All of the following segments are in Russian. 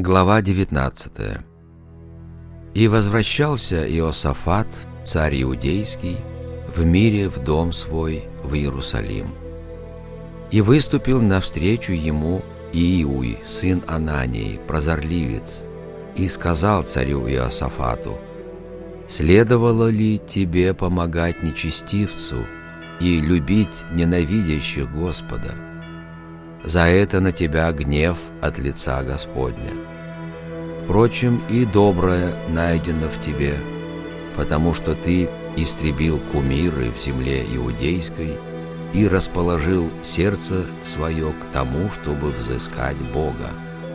Глава 19. «И возвращался Иосафат, царь иудейский, в мире в дом свой в Иерусалим. И выступил навстречу ему Иуй, сын Анании, прозорливец, и сказал царю Иосафату: «Следовало ли тебе помогать нечестивцу и любить ненавидящих Господа? За это на тебя гнев от лица Господня. Впрочем, и доброе найдено в тебе, потому что ты истребил кумиры в земле иудейской и расположил сердце свое к тому, чтобы взыскать Бога».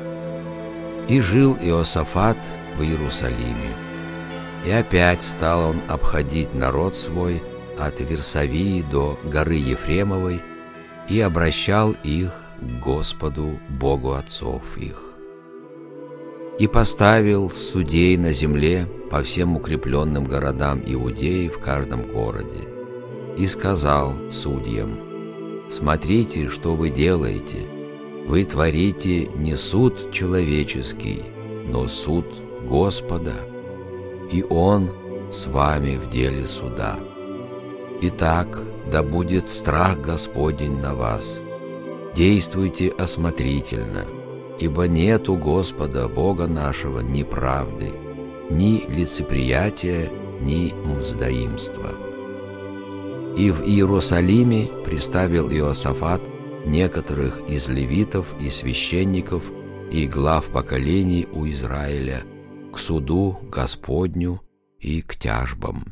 И жил Иосафат в Иерусалиме. И опять стал он обходить народ свой от Версавии до горы Ефремовой и обращал их к Господу, Богу отцов их. И поставил судей на земле по всем укрепленным городам Иудеи в каждом городе. И сказал судьям: «Смотрите, что вы делаете. Вы творите не суд человеческий, но суд Господа, и Он с вами в деле суда. Итак, да будет страх Господень на вас. Действуйте осмотрительно, ибо нет у Господа Бога нашего ни правды, ни лицеприятия, ни мздоимства». И в Иерусалиме приставил Иосафат некоторых из левитов и священников и глав поколений у Израиля к суду Господню и к тяжбам.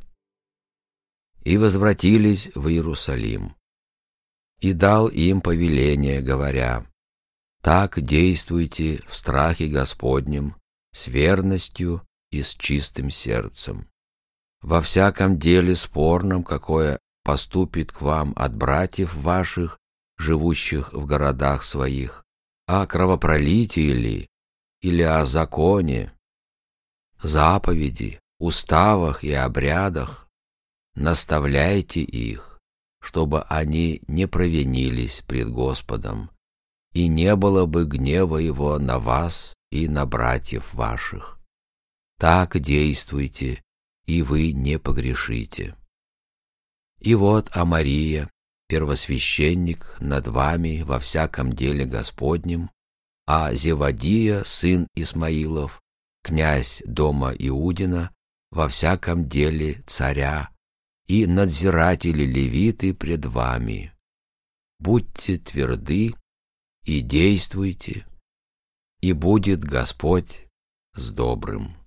И возвратились в Иерусалим. И дал им повеление, говоря: «Так действуйте в страхе Господнем, с верностью и с чистым сердцем. Во всяком деле спорном, какое поступит к вам от братьев ваших, живущих в городах своих, о кровопролитии ли, или о законе, заповеди, уставах и обрядах, наставляйте их, чтобы они не провинились пред Господом, и не было бы гнева Его на вас и на братьев ваших. Так действуйте, и вы не погрешите. И вот Амария, первосвященник над вами во всяком деле Господнем, а Зевадия, сын Исмаилов, князь дома Иудина, во всяком деле царя, и надзиратели-левиты пред вами. Будьте тверды и действуйте, и будет Господь с добрым».